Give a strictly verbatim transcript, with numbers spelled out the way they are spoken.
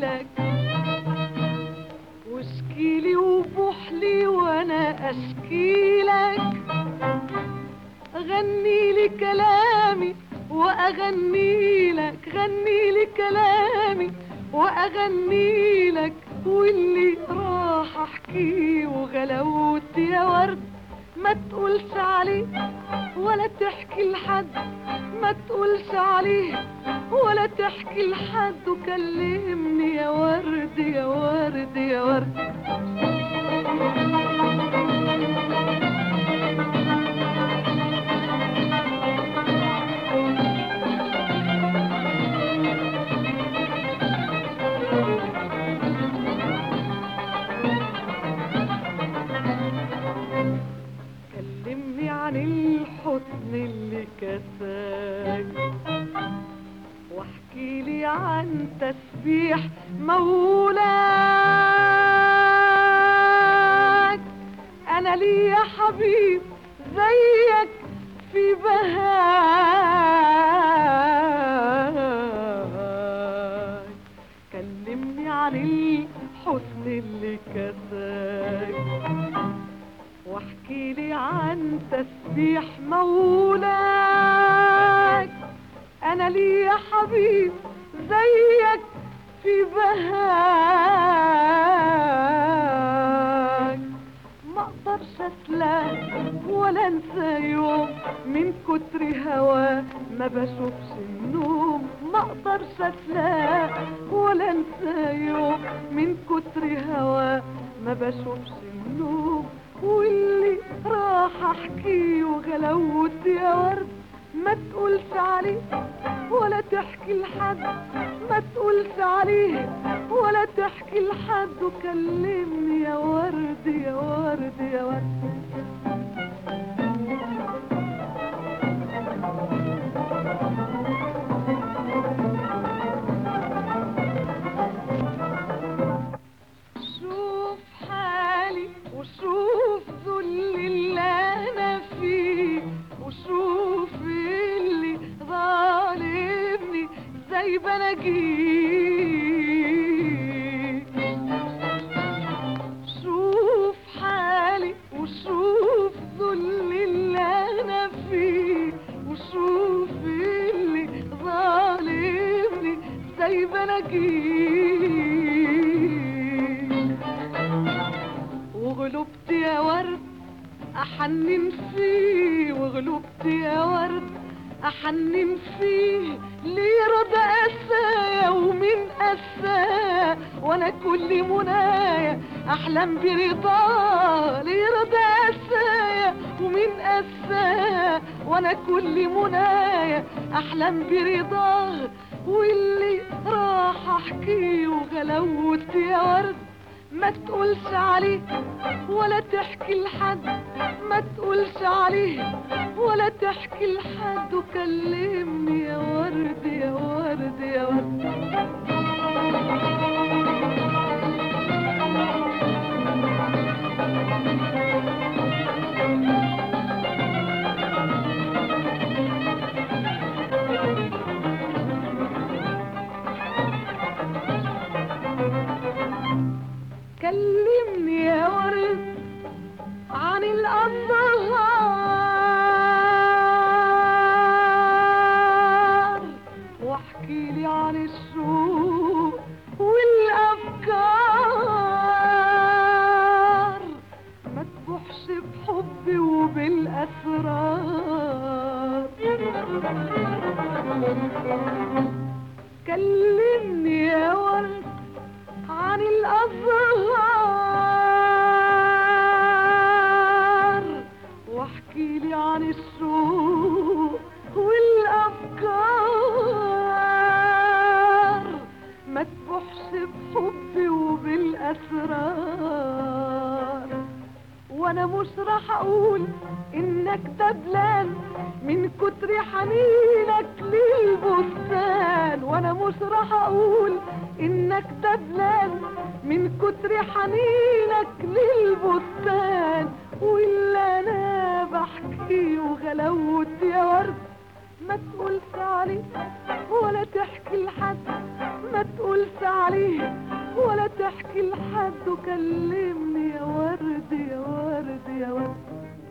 لك واشكيلي وبوحلي وانا اشكي لك، غني لي كلامي واغني لك، غني لي كلامي واغني لك، واللي راح احكيه وغلاوت يا ورد ما تقولش عليه ولا تحكي لحد، ما تقولش عليه ولا تحكي لحد، وكلمني يا ورد يا ورد يا ورد. كلمني عن الحسن اللي كساك، واحكي لي عن تسبيح مولاك. انا لي يا حبيب زيك في بهاك، كلمني عن الحسن اللي كساك، واحكي لي عن تسبيح مولاك. انا لي يا حبيب زيك في بهاك، ما اقدرش اسلاك ولا انسى يوم من كتر هوا ما بشوفش النوم، ما اقدرش اسلاك ولا انسى يوم من كتر هوا ما بشوفش النوم، واللي راح احكيه وغلاوت يا ورد ما تقولش عليه ولا تحكي لحد، ما تقولش عليه ولا تحكي لحد، وكلمني يا ورد يا ورد يا ورد. شوف حالي وشوف ذل اللي انا فيه، وشوف اللي ظالمني زي بناجيك. شوف حالي وشوف ذل اللي انا فيه، وشوف اللي ظالمني زي بناجيك. وغلبت يا ورد احنن فيه، وغلبت يا ورد احنن فيه، ليه رضى اسايا ومن اساه، وانا كل منايا احلم برضاه. ليه رضى اسايا ومن اساه، وانا كل منايا احلم برضاه، واللي راح احكيه وغلاوت يا ورد ما تقولش عليه ولا تحكي لحد، ما تقولش عليه ولا تحكي لحد، وكلمني يا ورد يا ورد يا ورد. كلمني يا ورد عن الأزهار، واحكي لي عن الشوق والأفكار، ما تبوحش بحبي وبالأسرار. كلمني يا ورد عن الأزهار، واحكي لي عن الشوق والأفكار، ما تبوحش بحبي وبالأسرار. وانا مش راح اقول انك دبلان من كتر حنينك للبستان، وانا مش راح اقول انك دبلان من كتر حنينك للبستان، واللي انا بحكي وغلاوت يا ورد ما تقولش عليه ولا تحكي لحد، ما تقولش عليه ولا تحكي لحد وكلمني يا ورد يا ورد يا ورد.